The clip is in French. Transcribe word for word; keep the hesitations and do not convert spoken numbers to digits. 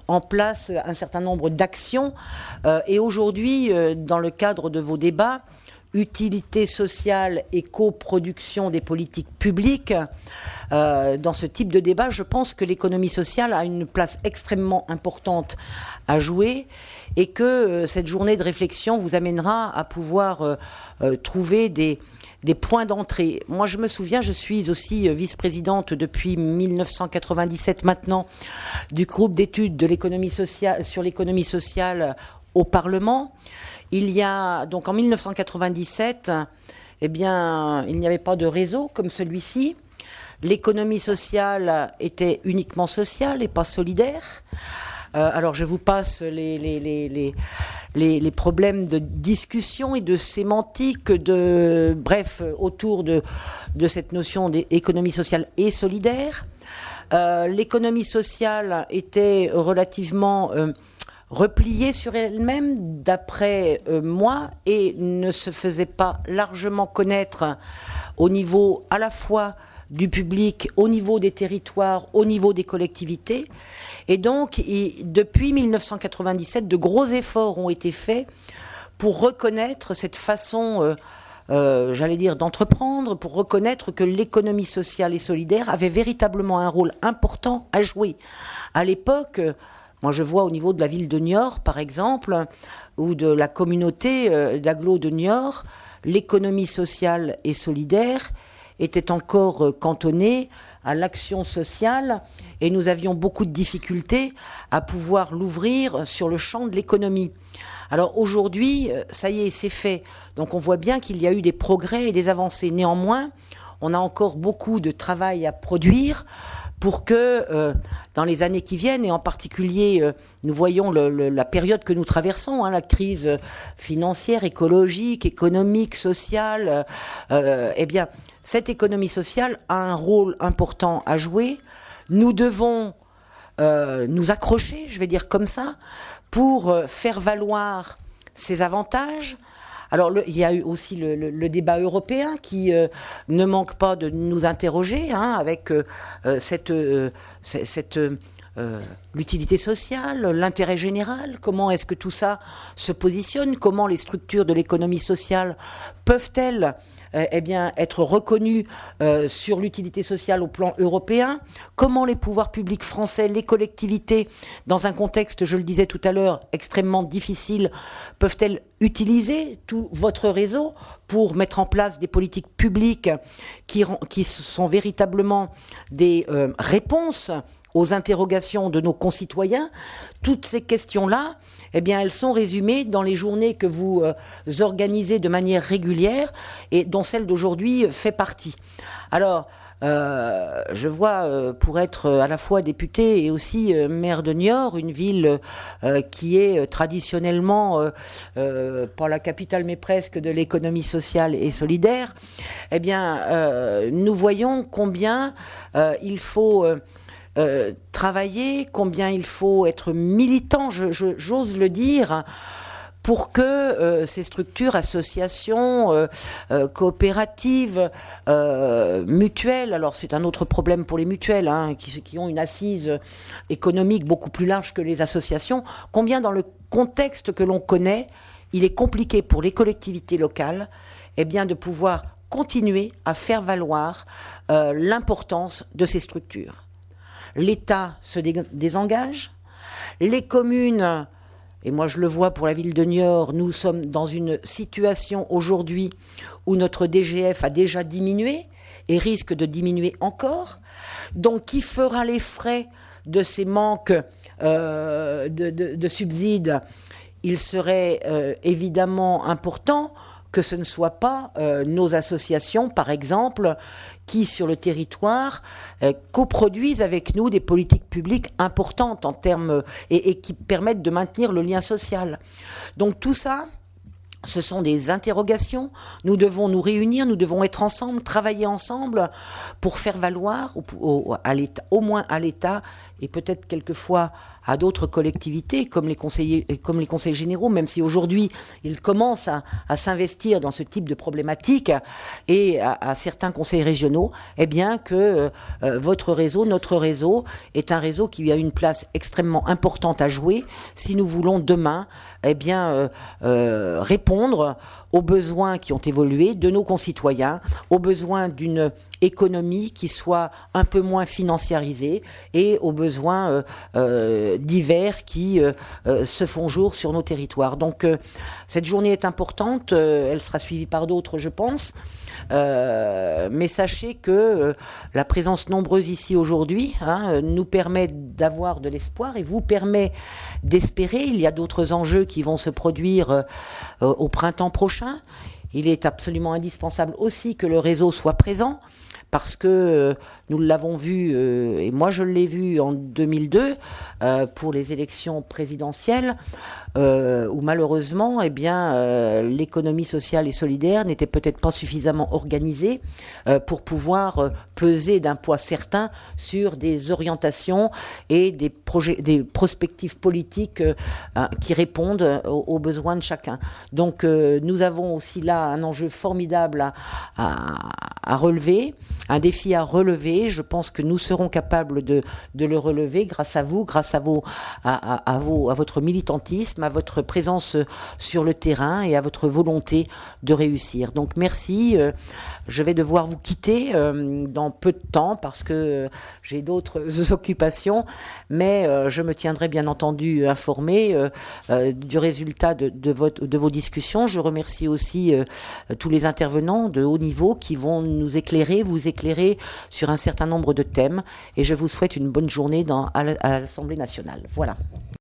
en place un certain nombre d'actions. Euh, et aujourd'hui, euh, dans le cadre de vos débats, utilité sociale et coproduction des politiques publiques, euh, dans ce type de débat, je pense que l'économie sociale a une place extrêmement importante à jouer et que euh, cette journée de réflexion vous amènera à pouvoir euh, euh, trouver des, des points d'entrée. Moi, je me souviens, je suis aussi euh, vice-présidente depuis mille neuf cent quatre-vingt-dix-sept maintenant du groupe d'études de l'économie sociale, sur l'économie sociale au Parlement. Il y a, donc en mille neuf cent quatre-vingt-dix-sept, eh bien, il n'y avait pas de réseau comme celui-ci. L'économie sociale était uniquement sociale et pas solidaire. Euh, alors je vous passe les, les, les, les, les, les problèmes de discussion et de sémantique, de, bref, autour de, de cette notion d'économie sociale et solidaire. Euh, l'économie sociale était relativement... Euh, repliée sur elle-même, d'après euh, moi, et ne se faisait pas largement connaître au niveau à la fois du public, au niveau des territoires, au niveau des collectivités. Et donc, il, depuis mille neuf cent quatre-vingt-dix-sept, de gros efforts ont été faits pour reconnaître cette façon, euh, euh, j'allais dire, d'entreprendre, pour reconnaître que l'économie sociale et solidaire avait véritablement un rôle important à jouer. À l'époque... Moi, je vois au niveau de la ville de Niort, par exemple, ou de la communauté euh, d'agglo de Niort, l'économie sociale et solidaire était encore euh, cantonnée à l'action sociale et nous avions beaucoup de difficultés à pouvoir l'ouvrir sur le champ de l'économie. Alors aujourd'hui, ça y est, c'est fait. Donc on voit bien qu'il y a eu des progrès et des avancées. Néanmoins, on a encore beaucoup de travail à produire pour que, euh, dans les années qui viennent, et en particulier, euh, nous voyons le, le, la période que nous traversons, hein, la crise financière, écologique, économique, sociale, euh, eh bien, cette économie sociale a un rôle important à jouer. Nous devons euh, nous accrocher, je vais dire comme ça, pour euh, faire valoir ses avantages. Alors, le, il y a eu aussi le, le, le débat européen qui euh, ne manque pas de nous interroger, hein, avec euh, cette, euh, cette euh, l'utilité sociale, l'intérêt général. Comment est-ce que tout ça se positionne? Comment les structures de l'économie sociale peuvent-elles euh, eh bien, être reconnues euh, sur l'utilité sociale au plan européen? Comment les pouvoirs publics français, les collectivités, dans un contexte, je le disais tout à l'heure, extrêmement difficile, peuvent-elles utiliser tout votre réseau pour mettre en place des politiques publiques qui, qui sont véritablement des euh, réponses aux interrogations de nos concitoyens? Toutes ces questions-là, eh bien, elles sont résumées dans les journées que vous euh, organisez de manière régulière et dont celle d'aujourd'hui fait partie. Alors, euh, je vois, euh, pour être à la fois député et aussi euh, maire de Niort, une ville euh, qui est traditionnellement, euh, euh, pas la capitale mais presque, de l'économie sociale et solidaire, eh bien, euh, nous voyons combien euh, il faut... Euh, Euh, travailler, combien il faut être militant, je, je, j'ose le dire, pour que euh, ces structures, associations, euh, euh, coopératives, euh, mutuelles, alors c'est un autre problème pour les mutuelles, hein, qui, qui ont une assise économique beaucoup plus large que les associations, combien dans le contexte que l'on connaît, il est compliqué pour les collectivités locales, eh bien, de pouvoir continuer à faire valoir euh, l'importance de ces structures. L'État se désengage, les communes, et moi je le vois pour la ville de Niort, nous sommes dans une situation aujourd'hui où notre D G F a déjà diminué et risque de diminuer encore. Donc qui fera les frais de ces manques euh, de, de, de subsides? Il serait euh, évidemment important que ce ne soit pas euh, nos associations, par exemple, qui, sur le territoire, euh, coproduisent avec nous des politiques publiques importantes en termes et, et qui permettent de maintenir le lien social. Donc tout ça, ce sont des interrogations. Nous devons nous réunir, nous devons être ensemble, travailler ensemble pour faire valoir au, au, à l'État, au moins à l'État et peut-être quelquefois à d'autres collectivités, comme les conseillers, comme les conseils généraux, même si aujourd'hui ils commencent à, à s'investir dans ce type de problématiques, et à, à certains conseils régionaux, eh bien que euh, votre réseau, notre réseau, est un réseau qui a une place extrêmement importante à jouer si nous voulons demain, eh bien, euh, euh, répondre aux besoins qui ont évolué de nos concitoyens, aux besoins d'une économie qui soit un peu moins financiarisée et aux besoins euh, euh, divers qui euh, euh, se font jour sur nos territoires. Donc euh, cette journée est importante, euh, elle sera suivie par d'autres, je pense. Euh, mais sachez que euh, la présence nombreuse ici aujourd'hui hein, nous permet d'avoir de l'espoir et vous permet d'espérer. Il y a d'autres enjeux qui vont se produire euh, au printemps prochain. Il est absolument indispensable aussi que le réseau soit présent, parce que euh, nous l'avons vu, euh, et moi je l'ai vu en deux mille deux, euh, pour les élections présidentielles, euh, où malheureusement, eh bien, euh, l'économie sociale et solidaire n'était peut-être pas suffisamment organisée euh, pour pouvoir euh, peser d'un poids certain sur des orientations et des, projets, des prospectives politiques euh, hein, qui répondent aux, aux besoins de chacun. Donc euh, nous avons aussi là un enjeu formidable à, à, à relever, un défi à relever. Je pense que nous serons capables de, de le relever grâce à vous, grâce à, vos, à, à, à, vos, à votre militantisme, à votre présence sur le terrain et à votre volonté de réussir. Donc merci. Je vais devoir vous quitter dans peu de temps parce que j'ai d'autres occupations, mais je me tiendrai bien entendu informé du résultat de, de, votre, de vos discussions. Je remercie aussi tous les intervenants de haut niveau qui vont nous éclairer, vous éclairer sur un certain nombre de thèmes, et je vous souhaite une bonne journée dans, à l'Assemblée nationale. Voilà.